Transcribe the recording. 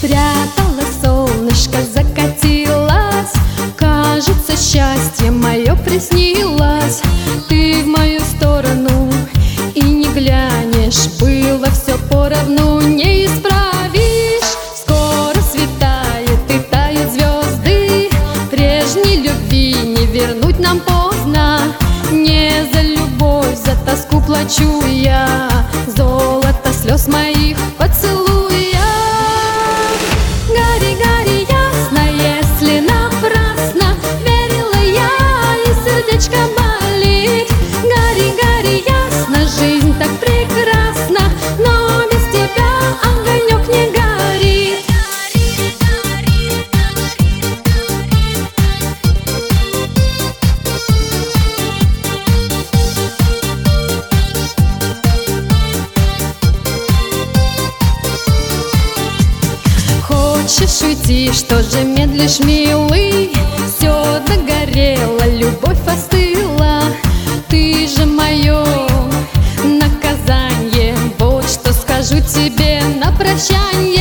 Спряталось солнышко, закатилось, кажется, счастье мое приснилось. Ты в мою сторону и не глянешь, было все поровну, не исправишь. Скоро светает и тают звезды, прежней любви не вернуть нам поздно. Не за любовь, за тоску плачу я, золото слез моих поцелуя. Гори, гори, ясно, если напрасно верила я, и сердечко болит. Гори, гори, ясно, жизнь так прекрасна, но без тебя огонек не горит. Хочешь уйти, что же медлишь, милый? Все догорело, любовь остыла. Ты же мое наказание, вот что скажу тебе на прощание.